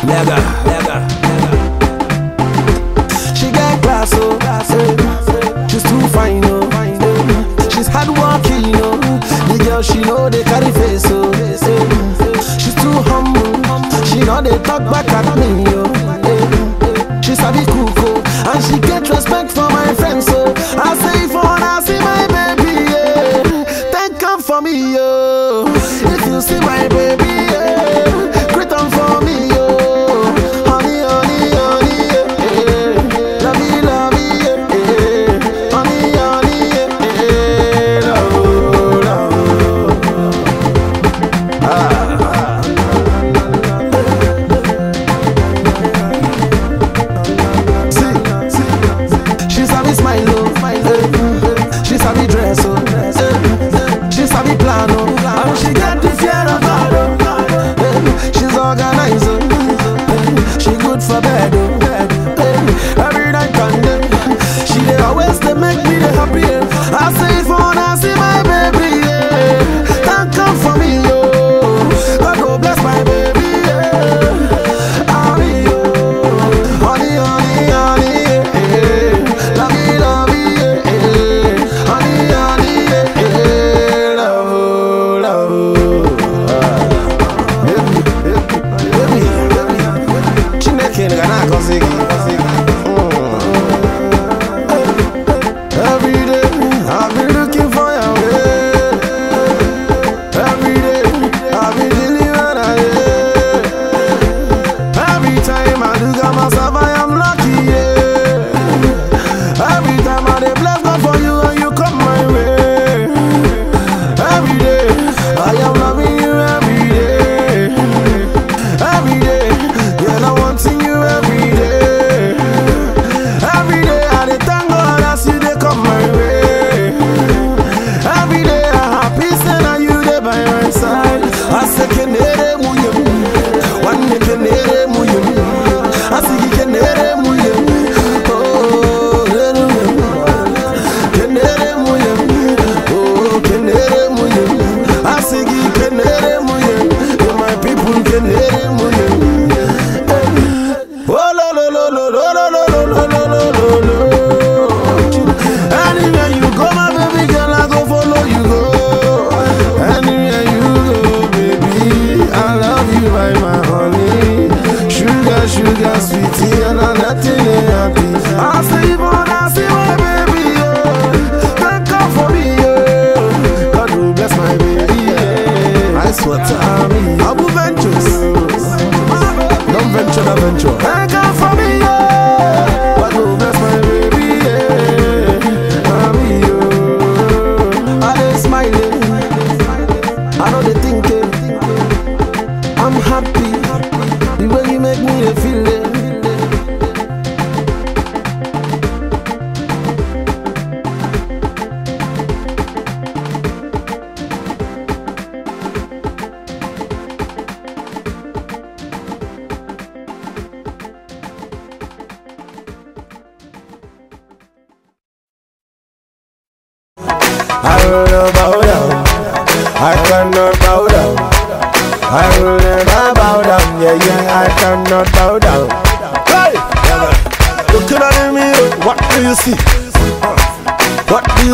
She got class, oh, she's too fine, oh. She's hardworking, oh. The girl she know they carry face, oh. She's too humble, she know they talk back at me, oh. She's a bit cool, oh, and she get respect for my friends, so I say if I see my baby, yeah, thank God for me, oh. If you see my baby, yeah, greet on for me, oh. Honey, honey, honey, yeah. Love me, yeah. Honey, honey, yeah. Love, love. See, she's a bit smile, oh. She's a bit dress, oh. She's a bit plan, oh. And she get the fear of God, oh. She's organized, oh. She good for bed, oh. Every night and day, she dey always dey make me dey happy, yeah. I say if I see my baby, yeah, thank God for me, oh. God go bless my baby, yeah. Honey, oh. Honey, honey, honey, yeah. Love me, yeah. Honey, honey, yeah. Love, love. Baby, Chineke ngana kosigi. Every day, I've been looking for your way. Every day, I've been delivering a day. Every time I look at myself, I am lucky, yeah. Every time I dey bless God for you and you come my way. Every day, I am loving you every day. Every day, girl, I want to you every day. Every day, I dey thank God as you dey come my way. Every day, I have peace and you dey by my side. I say kenere muyem, one day kenere muyem. I say kenere muyem, oh kenere muyem, oh kenere muyem. I say kenere muyem, my people kenere muyem. Oh lo lo lo lo lo lo lo lo lo lo lo. Anywhere you go, my baby girl, I go follow you go. Anywhere you go, baby, I love you by my honey. Sugar, sugar, sweetie, and I'm nothing happy. I say, but I see my baby, yeah. Thank God for me, yeah. God will bless my baby, yeah. I swear to me, Abu Ventures. Don't venture, don't venture. Thank God for me, yeah. God will bless my baby, yeah. I'm you. I dey smiling. I know they thinking. I'm happy. The way you make me feel it. I will not bow down. I cannot bow down. I will never bow down. Yeah, yeah, I cannot bow down. Hey! Looking at me, what do you see? What do you